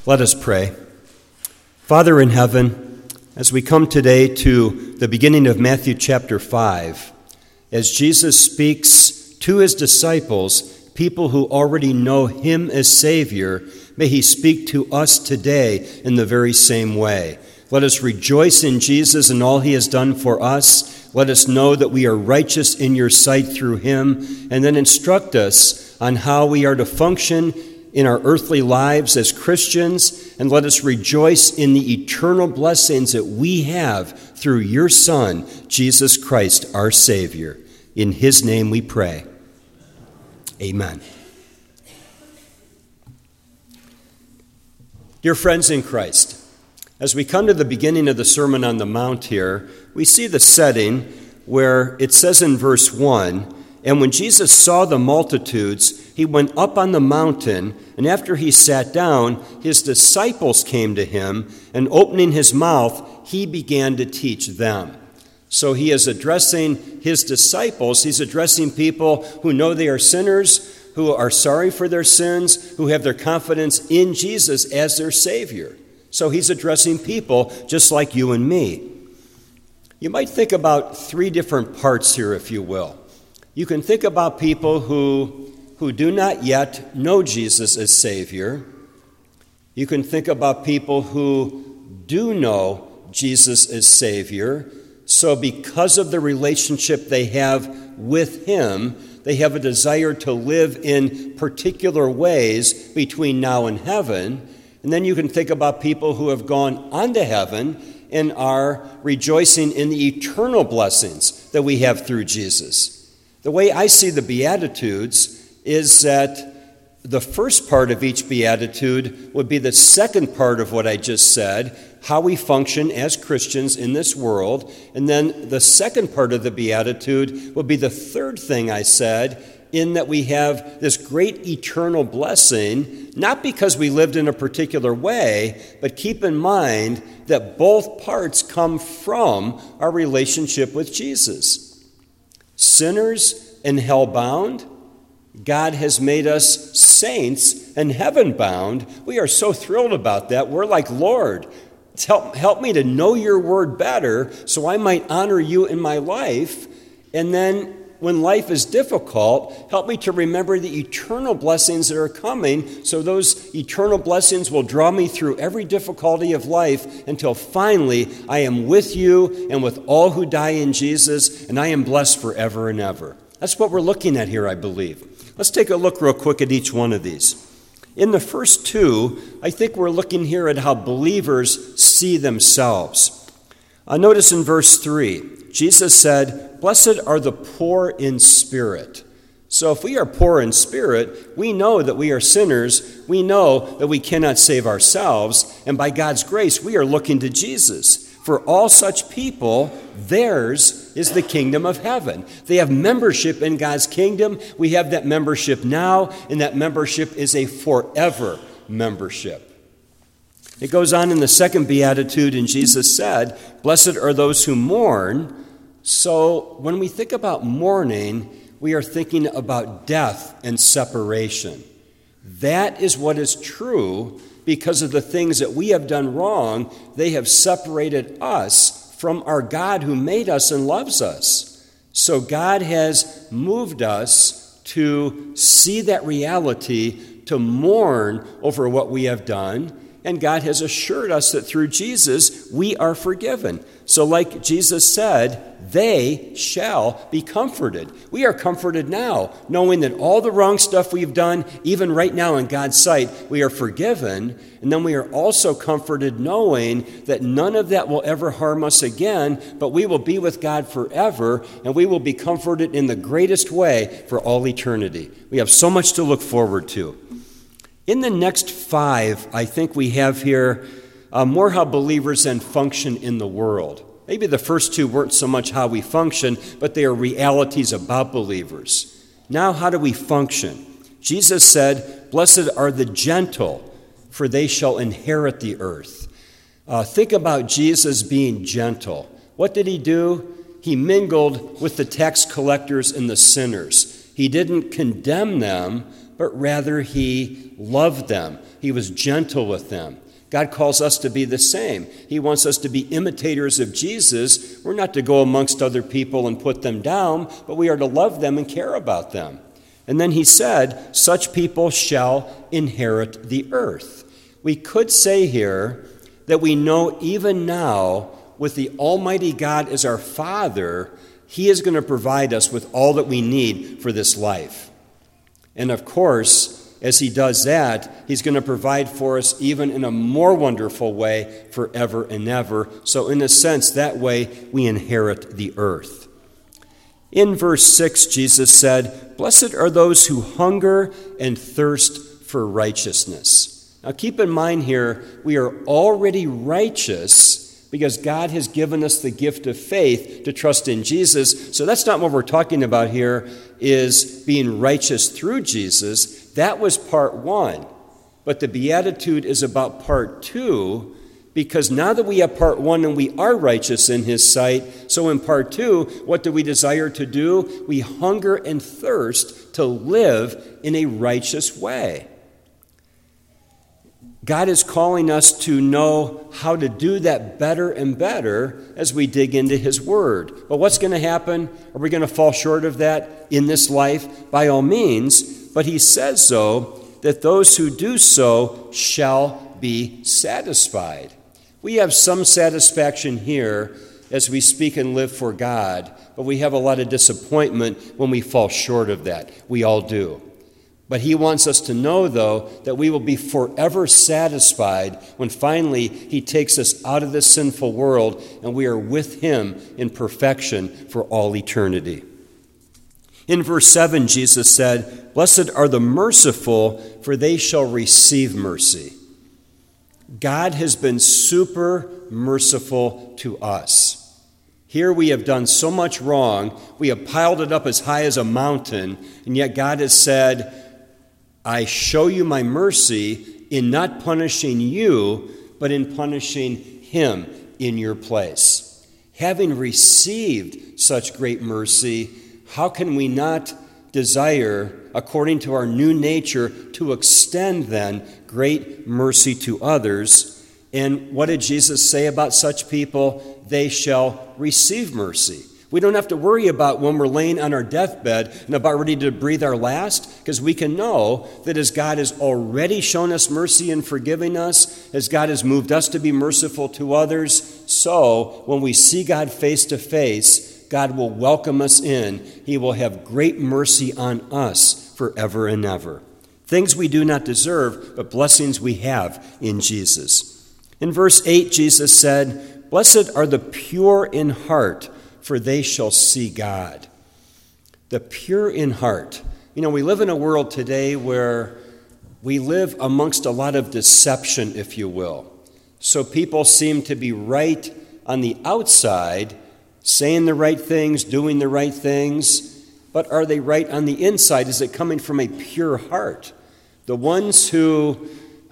Let us pray. Father in heaven, as we come today to the beginning of Matthew chapter 5, as Jesus speaks to his disciples, people who already know him as Savior, may he speak to us today in the very same way. Let us rejoice in Jesus and all he has done for us. Let us know that we are righteous in your sight through him, and then instruct us on how we are to function in our earthly lives as Christians, and let us rejoice in the eternal blessings that we have through your Son, Jesus Christ, our Savior. In his name we pray. Amen. Dear friends in Christ, as we come to the beginning of the Sermon on the Mount here, we see the setting where it says in verse 1, "And when Jesus saw the multitudes, he went up on the mountain, and after he sat down, his disciples came to him, and opening his mouth, he began to teach them." So he is addressing his disciples. He's addressing people who know they are sinners, who are sorry for their sins, who have their confidence in Jesus as their Savior. So he's addressing people just like you and me. You might think about three different parts here, if you will. You can think about people who do not yet know Jesus as Savior. You can think about people who do know Jesus as Savior. So because of the relationship they have with him, they have a desire to live in particular ways between now and heaven. And then you can think about people who have gone on to heaven and are rejoicing in the eternal blessings that we have through Jesus. The way I see the Beatitudes is that the first part of each Beatitude would be the second part of what I just said, how we function as Christians in this world. And then the second part of the Beatitude would be the third thing I said, in that we have this great eternal blessing, not because we lived in a particular way, but keep in mind that both parts come from our relationship with Jesus. Sinners and hell-bound, God has made us saints and heaven-bound. We are so thrilled about that. We're like, Lord, help me to know your word better so I might honor you in my life. And then when life is difficult, help me to remember the eternal blessings that are coming, so those eternal blessings will draw me through every difficulty of life until finally I am with you and with all who die in Jesus, and I am blessed forever and ever. That's what we're looking at here, I believe. Let's take a look real quick at each one of these. In the first two, I think we're looking here at how believers see themselves. Notice in verse 3, Jesus said, "Blessed are the poor in spirit." So if we are poor in spirit, we know that we are sinners. We know that we cannot save ourselves. And by God's grace, we are looking to Jesus. For all such people, theirs is the kingdom of heaven. They have membership in God's kingdom. We have that membership now, and that membership is a forever membership. It goes on in the second beatitude, and Jesus said, "Blessed are those who mourn." So when we think about mourning, we are thinking about death and separation. That is what is true because of the things that we have done wrong. They have separated us from our God who made us and loves us. So God has moved us to see that reality, to mourn over what we have done, and God has assured us that through Jesus we are forgiven. So like Jesus said, they shall be comforted. We are comforted now, knowing that all the wrong stuff we've done, even right now in God's sight, we are forgiven. And then we are also comforted knowing that none of that will ever harm us again, but we will be with God forever, and we will be comforted in the greatest way for all eternity. We have so much to look forward to. In the next 5, I think we have here more how believers then function in the world. Maybe the first 2 weren't so much how we function, but they are realities about believers. Now, how do we function? Jesus said, "Blessed are the gentle, for they shall inherit the earth." Think about Jesus being gentle. What did he do? He mingled with the tax collectors and the sinners. He didn't condemn them, but rather he loved them. He was gentle with them. God calls us to be the same. He wants us to be imitators of Jesus. We're not to go amongst other people and put them down, but we are to love them and care about them. And then he said, such people shall inherit the earth. We could say here that we know even now, with the Almighty God as our Father, he is going to provide us with all that we need for this life. And of course, as he does that, he's going to provide for us even in a more wonderful way forever and ever. So in a sense, that way we inherit the earth. In verse 6, Jesus said, blessed are those who hunger and thirst for righteousness. Now keep in mind here, we are already righteous because God has given us the gift of faith to trust in Jesus. So that's not what we're talking about here, is being righteous through Jesus. That was part one. But the Beatitude is about part two, because now that we have part one and we are righteous in his sight, so in part two, what do we desire to do? We hunger and thirst to live in a righteous way. God is calling us to know how to do that better and better as we dig into his word. But what's going to happen? Are we going to fall short of that in this life? By all means. But he says so, that those who do so shall be satisfied. We have some satisfaction here as we speak and live for God, but we have a lot of disappointment when we fall short of that. We all do. But he wants us to know, though, that we will be forever satisfied when finally he takes us out of this sinful world and we are with him in perfection for all eternity. In verse 7, Jesus said, blessed are the merciful, for they shall receive mercy. God has been super merciful to us. Here we have done so much wrong, we have piled it up as high as a mountain, and yet God has said, I show you my mercy in not punishing you, but in punishing him in your place. Having received such great mercy, how can we not desire, according to our new nature, to extend then great mercy to others? And what did Jesus say about such people? They shall receive mercy. We don't have to worry about when we're laying on our deathbed and about ready to breathe our last, because we can know that as God has already shown us mercy in forgiving us, as God has moved us to be merciful to others, so when we see God face to face, God will welcome us in. He will have great mercy on us forever and ever. Things we do not deserve, but blessings we have in Jesus. In verse 8, Jesus said, blessed are the pure in heart, for they shall see God. The pure in heart. You know, we live in a world today where we live amongst a lot of deception, if you will. So people seem to be right on the outside, saying the right things, doing the right things, but are they right on the inside? Is it coming from a pure heart? The ones who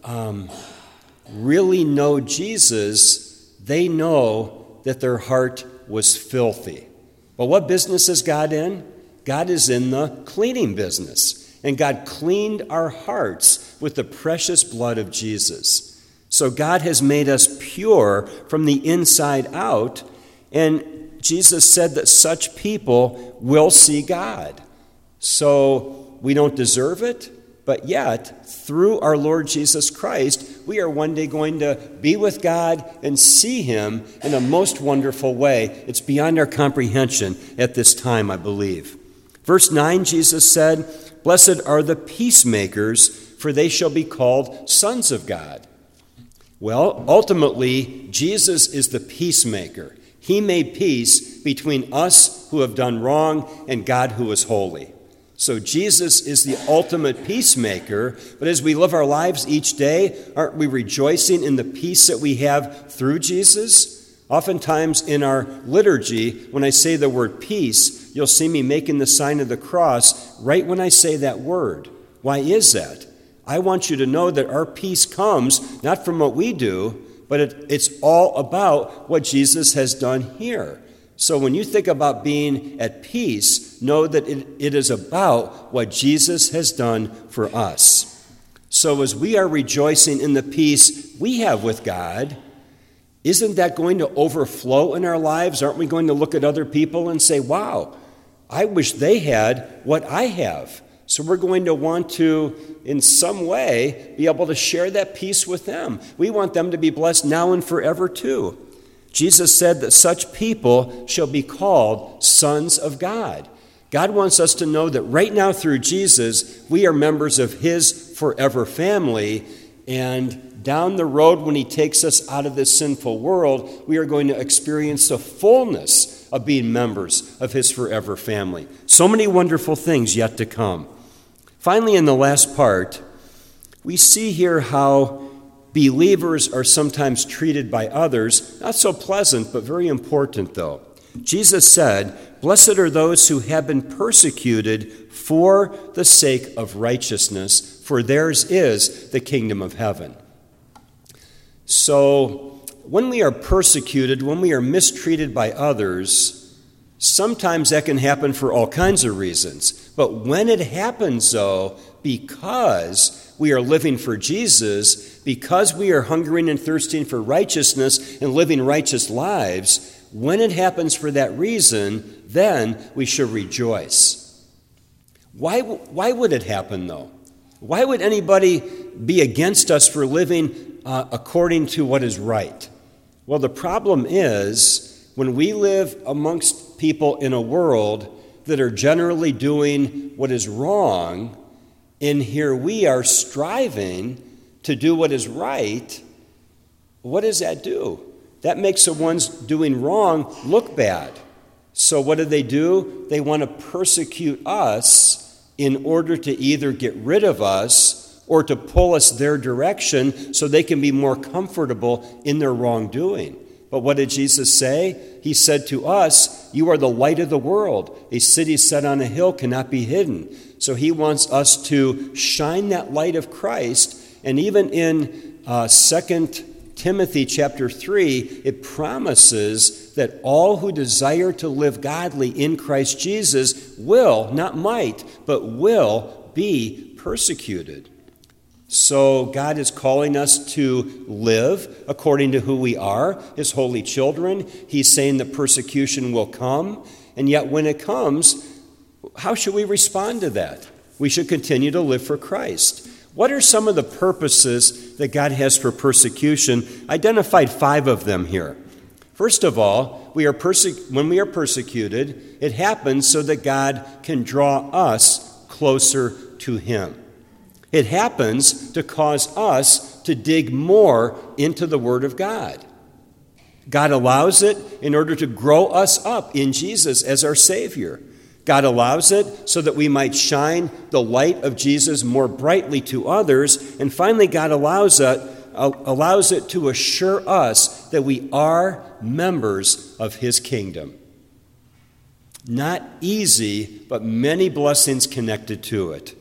really know Jesus, they know that their heart was filthy. But what business is God in? God is in the cleaning business. And God cleaned our hearts with the precious blood of Jesus. So God has made us pure from the inside out. And Jesus said that such people will see God. So we don't deserve it, but yet, through our Lord Jesus Christ, we are one day going to be with God and see him in a most wonderful way. It's beyond our comprehension at this time, I believe. Verse 9, Jesus said, blessed are the peacemakers, for they shall be called sons of God. Well, ultimately, Jesus is the peacemaker. He made peace between us who have done wrong and God who is holy. So Jesus is the ultimate peacemaker, but as we live our lives each day, aren't we rejoicing in the peace that we have through Jesus? Oftentimes in our liturgy, when I say the word peace, you'll see me making the sign of the cross right when I say that word. Why is that? I want you to know that our peace comes not from what we do, but it's all about what Jesus has done here. So when you think about being at peace, know that it is about what Jesus has done for us. So as we are rejoicing in the peace we have with God, isn't that going to overflow in our lives? Aren't we going to look at other people and say, wow, I wish they had what I have? So we're going to want to, in some way, be able to share that peace with them. We want them to be blessed now and forever too. Jesus said that such people shall be called sons of God. God wants us to know that right now through Jesus, we are members of his forever family, and down the road when he takes us out of this sinful world, we are going to experience the fullness of being members of his forever family. So many wonderful things yet to come. Finally, in the last part, we see here how believers are sometimes treated by others, not so pleasant, but very important though. Jesus said, "Blessed are those who have been persecuted for the sake of righteousness, for theirs is the kingdom of heaven." So, when we are persecuted, when we are mistreated by others, sometimes that can happen for all kinds of reasons. But when it happens, though, because we are living for Jesus, because we are hungering and thirsting for righteousness and living righteous lives, when it happens for that reason, then we should rejoice. Why would it happen, though? Why would anybody be against us for living according to what is right? Well, the problem is when we live amongst people in a world that are generally doing what is wrong, and here we are striving to do what is right, what does that do? That makes the ones doing wrong look bad. So what do? They want to persecute us in order to either get rid of us or to pull us their direction so they can be more comfortable in their wrongdoing. But what did Jesus say? He said to us, "You are the light of the world. A city set on a hill cannot be hidden." So he wants us to shine that light of Christ. And even in 2 Timothy chapter 3, it promises that all who desire to live godly in Christ Jesus will, not might, but will be persecuted. So God is calling us to live according to who we are, his holy children. He's saying that persecution will come, and yet when it comes, how should we respond to that? We should continue to live for Christ. What are some of the purposes that God has for persecution? I identified 5 of them here. First of all, when we are persecuted, it happens so that God can draw us closer to him. It happens to cause us to dig more into the Word of God. God allows it in order to grow us up in Jesus as our Savior. God allows it so that we might shine the light of Jesus more brightly to others. And finally, God allows it to assure us that we are members of his kingdom. Not easy, but many blessings connected to it.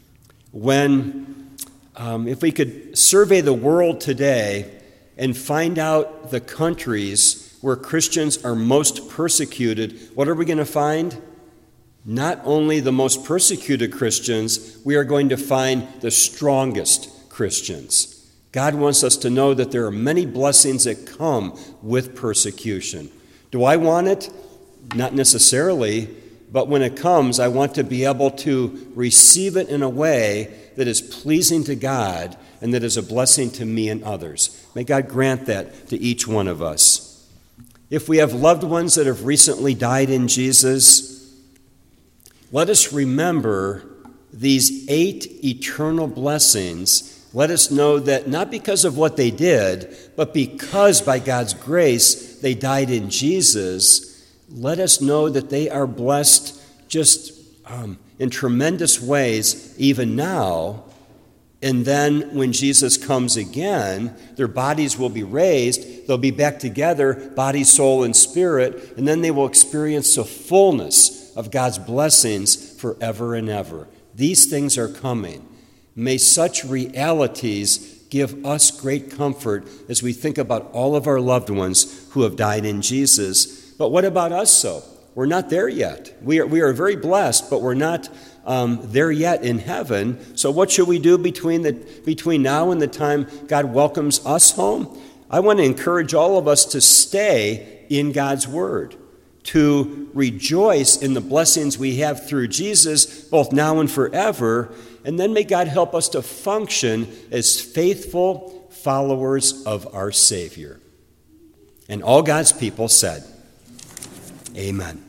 If we could survey the world today and find out the countries where Christians are most persecuted, what are we going to find? Not only the most persecuted Christians, we are going to find the strongest Christians. God wants us to know that there are many blessings that come with persecution. Do I want it? Not necessarily. But when it comes, I want to be able to receive it in a way that is pleasing to God and that is a blessing to me and others. May God grant that to each one of us. If we have loved ones that have recently died in Jesus, let us remember these 8 eternal blessings. Let us know that not because of what they did, but because by God's grace they died in Jesus. Let us know that they are blessed just in tremendous ways even now. And then when Jesus comes again, their bodies will be raised. They'll be back together, body, soul, and spirit. And then they will experience the fullness of God's blessings forever and ever. These things are coming. May such realities give us great comfort as we think about all of our loved ones who have died in Jesus, But what about us, though? We're not there yet. We are very blessed, but we're not there yet in heaven. So what should we do between now and the time God welcomes us home? I want to encourage all of us to stay in God's Word, to rejoice in the blessings we have through Jesus, both now and forever, and then may God help us to function as faithful followers of our Savior. And all God's people said, Amen.